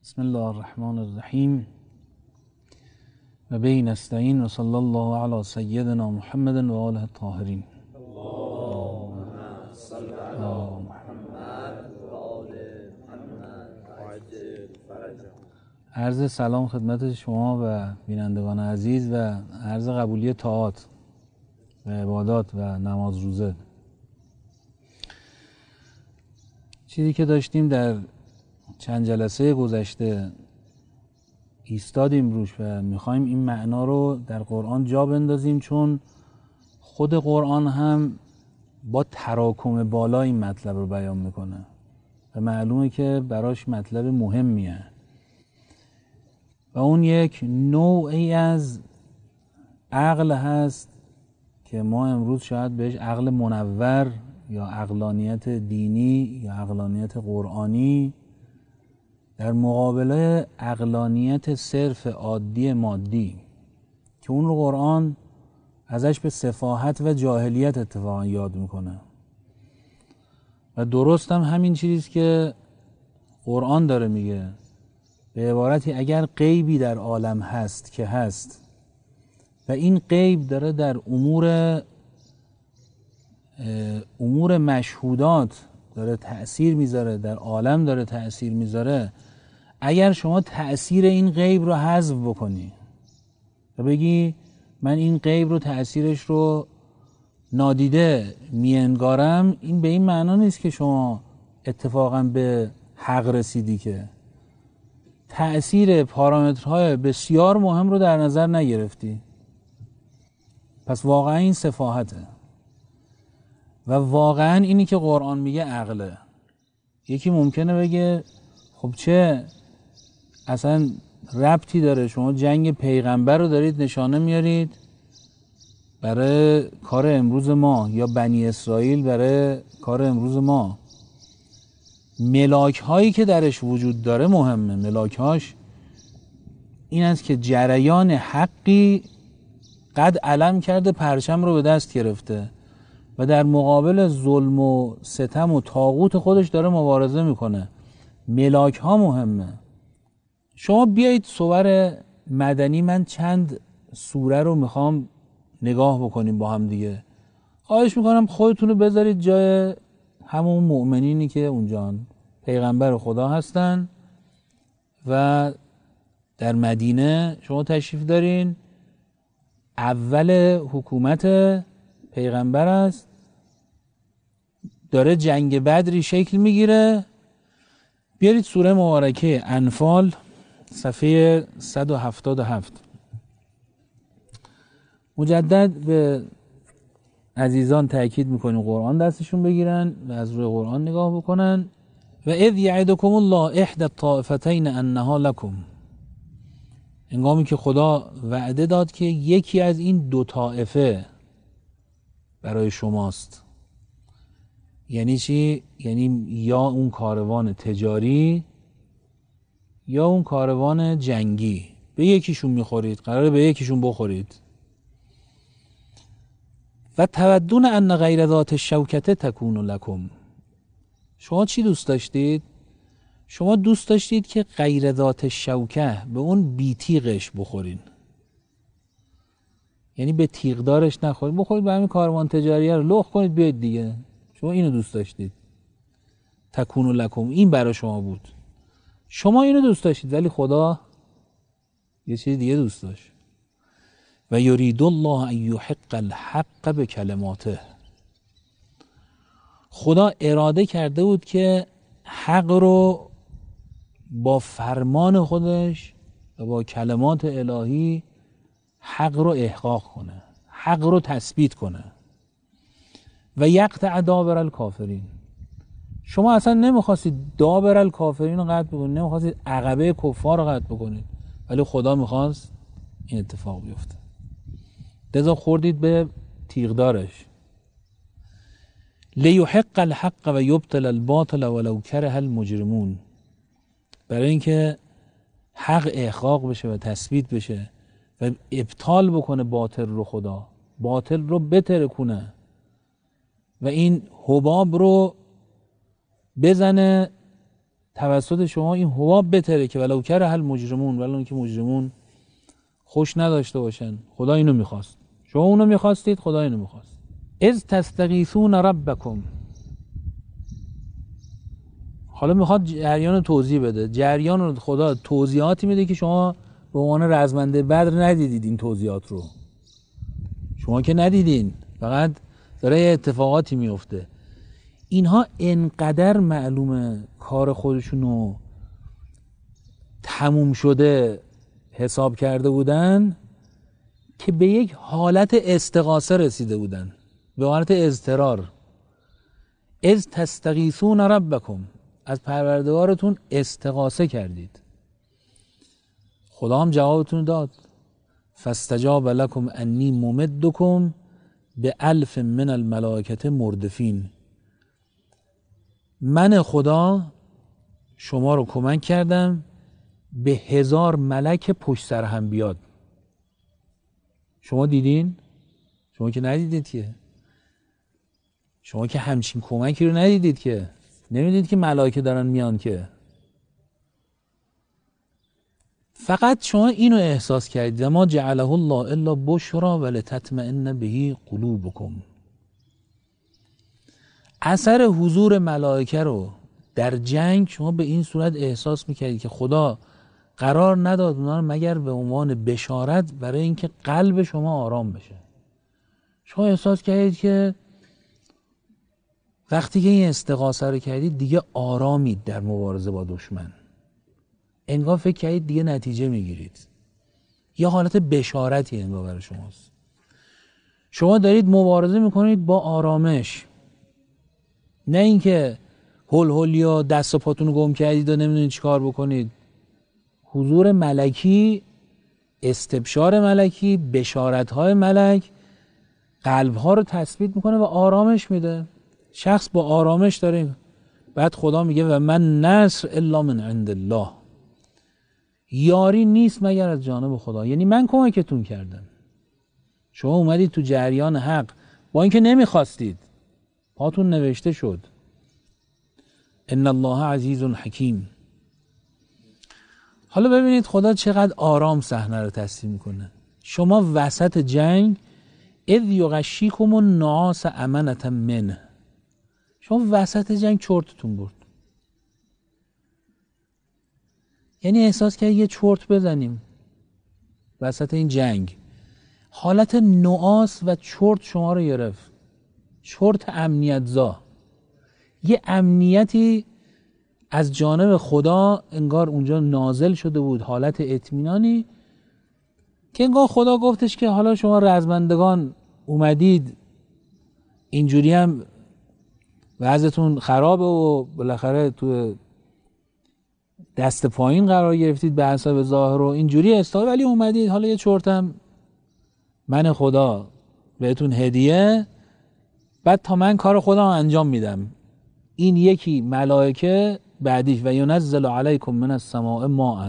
بسم الله الرحمن الرحیم و به نستعین و صلی الله علی سیدنا محمد و آله الطاهرین. اللهم صل علی محمد و آل محمد وعجل فرجهم. عرض سلام خدمت شما و بینندگان عزیز و عرض قبولی طاعات و عبادات و نماز روزه. چیزی که داشتیم در چند جلسه گذشته ایستادیم روش و میخوایم این معنا رو در قرآن جا بندازیم، چون خود قرآن هم با تراکم بالا این مطلب رو بیان میکنه و معلومه که براش مطلب مهمیه و اون یک نوعی از عقل هست که ما امروز شاید بهش عقل منور یا عقلانیت دینی یا عقلانیت قرآنی در مقابله عقلانیت صرف عادی مادی که اون رو قرآن ازش به سفاهت و جاهلیت اتفاقا یاد میکنه و درست هم همین چیزی که قرآن داره میگه. به عبارتی اگر غیبی در عالم هست که هست و این غیب داره در امور مشهودات داره تأثیر میذاره، در عالم داره تأثیر میذاره، اگر شما تأثیر این غیب رو حذف بکنی و بگی من این غیب رو تأثیرش رو نادیده میانگارم، این به این معنا نیست که شما اتفاقا به حق رسیدی، که تأثیر پارامترهای بسیار مهم رو در نظر نگرفتی. پس واقعا این سفاهته و واقعا اینی که قرآن میگه عقله. یکی ممکنه بگه خب چه اصلا ربطی داره، شما جنگ پیغمبر رو دارید نشانه میارید برای کار امروز ما یا بنی اسرائیل برای کار امروز ما. ملاک هایی که درش وجود داره مهمه. ملاک هاش این است که جریان حقی قد علم کرده، پرچم رو به دست گرفته و در مقابل ظلم و ستم و طاغوت خودش داره مبارزه میکنه. ملاک ها مهمه. شما بیایید صور مدنی، من چند سوره رو میخوام نگاه بکنیم با هم دیگه. خواهش میکنم خودتون رو بذارید جای همون مؤمنینی که اونجا پیغمبر خدا هستن و در مدینه شما تشریف دارین، اول حکومت پیغمبر است، داره جنگ بدری شکل میگیره. بیارید سوره مبارکه انفال صفحه 177. مجدد به عزیزان تأکید میکنیم قرآن دستشون بگیرن و از روی قرآن نگاه بکنن. و اذ یعدکم الله احدی الطائفتین انها لکم، هنگامی که خدا وعده داد که یکی از این دو طائفه برای شماست. یعنی چی؟ یعنی یا اون کاروان تجاری یا اون کاروان جنگی، به یکیشون میخورید، قراره به یکیشون بخورید. و تودون ان غیر ذات الشوکته تکون لکم، شما چی دوست داشتید؟ شما دوست داشتید که غیر ذات شوکه، به اون بی تیغش بخورین، یعنی به تیغدارش نخورید، بخورید به همین کاروان تجاریه رو لخ کنید بیاید دیگه. شما اینو دوست داشتید. تکون لکم، این برای شما بود. شما اینو دوست داشتید ولی خدا یه چیز دیگه دوست داشت. و یرید الله ان یحق الحق بکلماته، خدا اراده کرده بود که حق رو با فرمان خودش و با کلمات الهی حق رو احقاق کنه، حق رو تثبیت کنه. و یقطع دابر الکافرین، شما اصلا نمیخواستید دابر الکافرین رو قطع بکنید، نمیخواستید عقبه کفار رو قطع بکنید، ولی خدا میخواست این اتفاق بیفته، لذا خوردید به تیغدارش. لیحق الحق و یبطل الباطل ولو کره المجرمون، برای اینکه حق احقاق بشه و تثبیت بشه و ابطال بکنه باطل رو، خدا باطل رو بترکونه و این حباب رو بزنه توسط شما این حباب بتره که ولو کره المجرمون، ولو اینکه مجرمون خوش نداشته باشن. خدا اینو میخواست، شما اونو میخواستید، خدا اینو میخواست. اذ تستغیثون ربکم. حالا میخواد جریان توضیح بده. جریان رو خدا توضیحاتی میده که شما به عنوان رزمنده بدر ندیدید. این توضیحات رو شما که ندیدین، فقط داره یه اتفاقاتی میفته. اینها انقدر معلومه کار خودشونو تموم شده حساب کرده بودن که به یک حالت استغاثه رسیده بودن، به حالت اضطرار. اذ تستغیثون ربکم، از پروردگارتون استغاثه کردید. خدا هم جوابتون داد. فاستجاب لکم انی ممدکم ب1000 من الملائکه مردفین. من خدا شما رو کمک کردم به 1000 ملک پشت سر هم بیاد. شما دیدین؟ شما که ندیدید که. شما که همچین کمکی رو ندیدید که. نمیدید که ملائکه دارن میان که. فقط شما اینو احساس کردید ما جعله الله الا بشرا ولتطمئن به قلوبکم. اثر حضور ملائکه رو در جنگ شما به این صورت احساس میکردید که خدا قرار نداد اونا رو مگر به عنوان بشارت برای اینکه قلب شما آرام بشه. شما احساس کردید که وقتی که این استغاثه رو کردید دیگه آرامید در مبارزه با دشمن. انگار فکر کردید دیگه نتیجه میگیرید. یه حالت بشارتی انگار برای شماست. شما دارید مبارزه میکنید با آرامش، نه اینکه هول هولیا دست و پاتون رو گم کردید و نمیدونید چیکار بکنید. حضور ملکی، استبشار ملکی، بشارت‌های ملک قلب‌ها رو تثبیت میکنه و آرامش میده. شخص با آرامش داره. بعد خدا میگه و من نصر الا من عند الله. یاری نیست مگر از جانب خدا. یعنی من کمکتون کردم. شما اومدید تو جریان حق با اینکه نمیخواستید. پاتون نوشته شد. ان الله عزیز حکیم. حالا ببینید خدا چقدر آرام صحنه رو تصویر میکنه. شما وسط جنگ اذ یغشیکم النعاس امنة منه. شما وسط جنگ چرتتون برد. یعنی احساس کرد یه چرت بزنیم وسط این جنگ. حالت نعاس و چرت شما رو گرفت. چرت امنیت زا. یه امنیتی از جانب خدا انگار اونجا نازل شده بود، حالت اطمینانی که انگار خدا گفتش که حالا شما رزمندگان اومدید اینجوری هم وضعتون خرابه و بالاخره تو دست پایین قرار گرفتید به حساب ظاهر و اینجوری استاد، ولی اومدید حالا یه چرتم من خدا بهتون هدیه، بعد تا من کار خودم انجام میدم. این یکی ملائکه بعدیش و ینزل علیکم من السماء ماء،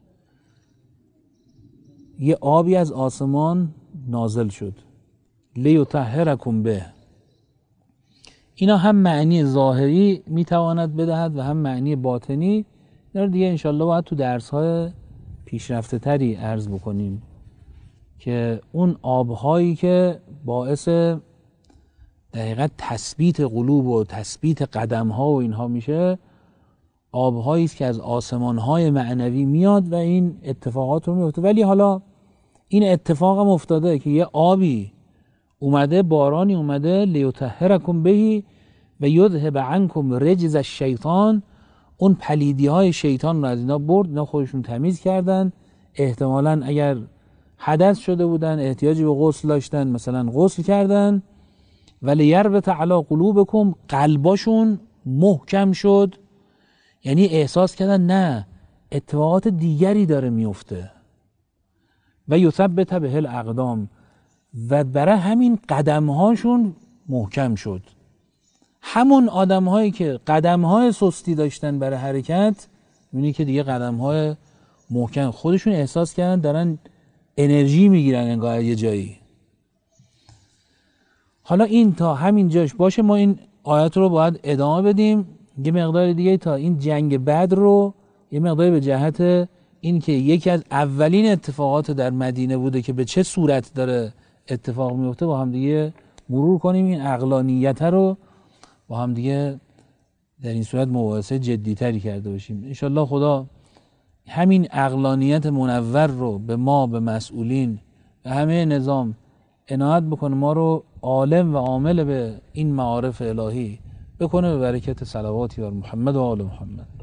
یه آبی از آسمان نازل شد لیطهرکم به. اینا هم معنی ظاهری میتواند بدهد و هم معنی باطنی. اینا دیگه انشالله باید تو درس‌های پیشرفته تری عرض بکنیم که اون آبهایی که باعث دقیقاً تثبیت قلوب و تثبیت قدم‌ها و اینها میشه، آبهایی است که از آسمان‌های معنوی میاد و این اتفاقات رو میفته. ولی حالا این اتفاق هم افتاده که یه آبی اومده، بارانی اومده لیطهرکم بهی و یذهب عنکم رجز الشیطان، اون پلیدی های شیطان رو از اینا برد، اینا خودشون تمیز کردن. احتمالاً اگر حدث شده بودن احتیاجی به غسل داشتن مثلا غسل کردن. ولی یربط علی قلوبکم، قلباشون محکم شد. یعنی احساس کردن نه اتفاقات دیگری داره میفته. و یثبت به الاقدام، و برای همین قدمهاشون محکم شد. همون آدمهایی که قدمهای سستی داشتن برای حرکت، می‌بینی که دیگه قدمهای محکم خودشون احساس کردن دارن انرژی میگیرن انگار یه جایی. حالا این تا همین جاش باشه. ما این آیات رو باید ادامه بدیم یه مقدار دیگه تا این جنگ بدر رو یه مقدار به جهت این که یکی از اولین اتفاقات در مدینه بوده که به چه صورت داره اتفاق میفته با هم دیگه مرور کنیم، این عقلانیت رو با هم دیگه در این صورت مباحثه جدی‌تری کرده باشیم. انشالله خدا همین عقلانیت منور رو به ما، به مسئولین، به همه نظام عنایت بکنه، ما رو عالم و عامل به این معارف الهی بکنه به برکت صلواتی بر محمد و آل محمد.